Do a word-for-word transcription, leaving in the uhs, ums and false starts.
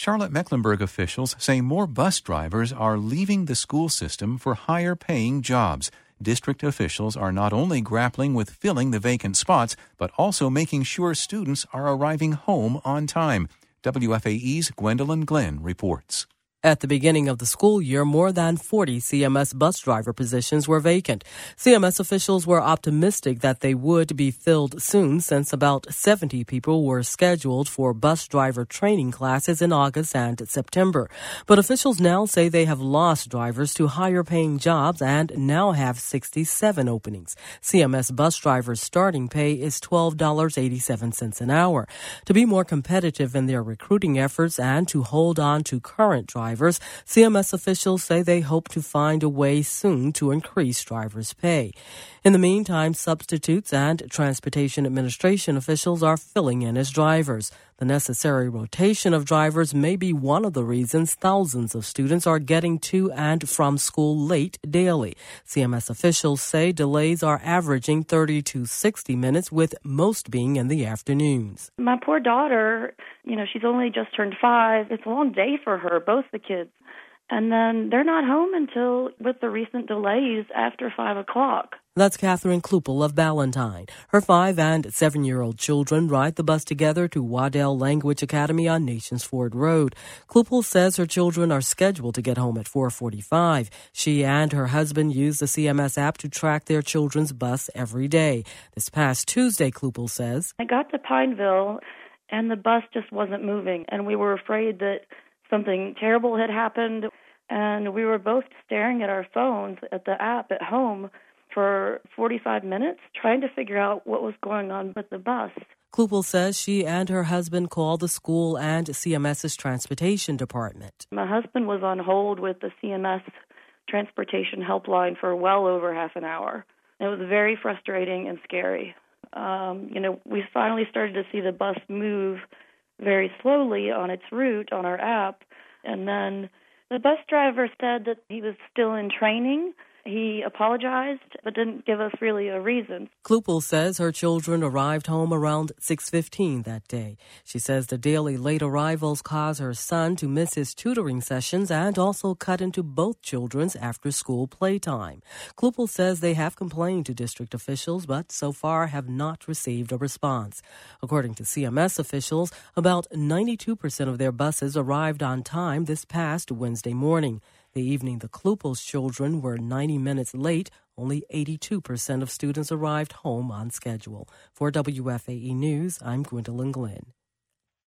Charlotte-Mecklenburg officials say more bus drivers are leaving the school system for higher-paying jobs. District officials are not only grappling with filling the vacant spots, but also making sure students are arriving home on time. W F A E's Gwendolyn Glenn reports. At the beginning of the school year, more than forty C M S bus driver positions were vacant. C M S officials were optimistic that they would be filled soon, since about seventy people were scheduled for bus driver training classes in August and September. But officials now say they have lost drivers to higher-paying jobs and now have sixty-seven openings. C M S bus drivers' starting pay is twelve dollars and eighty-seven cents an hour. To be more competitive in their recruiting efforts and to hold on to current drivers, C M S officials say they hope to find a way soon to increase drivers' pay. In the meantime, substitutes and Transportation Administration officials are filling in as drivers. The necessary rotation of drivers may be one of the reasons thousands of students are getting to and from school late daily. C M S officials say delays are averaging thirty to sixty minutes, with most being in the afternoons. My poor daughter, you know, she's only just turned five. It's a long day for her, both the kids. And then they're not home until, with the recent delays, after five o'clock. That's Catherine Klupel of Ballantyne. Her five- and seven-year-old children ride the bus together to Waddell Language Academy on Nations Ford Road. Klupel says her children are scheduled to get home at four forty-five. She and her husband use the C M S app to track their children's bus every day. This past Tuesday, Klupel says, I got to Pineville, and the bus just wasn't moving, and we were afraid that something terrible had happened, and we were both staring at our phones at the app at home for forty-five minutes, trying to figure out what was going on with the bus. Klupel says she and her husband called the school and CMS's transportation department. My husband was on hold with the C M S transportation helpline for well over half an hour. It was very frustrating and scary. Um, you know, we finally started to see the bus move very slowly on its route on our app, and then the bus driver said that he was still in training. He apologized, but didn't give us really a reason. Klupel says her children arrived home around six fifteen that day. She says the daily late arrivals cause her son to miss his tutoring sessions and also cut into both children's after-school playtime. Klupel says they have complained to district officials, but so far have not received a response. According to C M S officials, about ninety-two percent of their buses arrived on time this past Wednesday morning. The evening the Klupel's children were ninety minutes late, only eighty-two percent of students arrived home on schedule. For W F A E News, I'm Gwendolyn Glenn.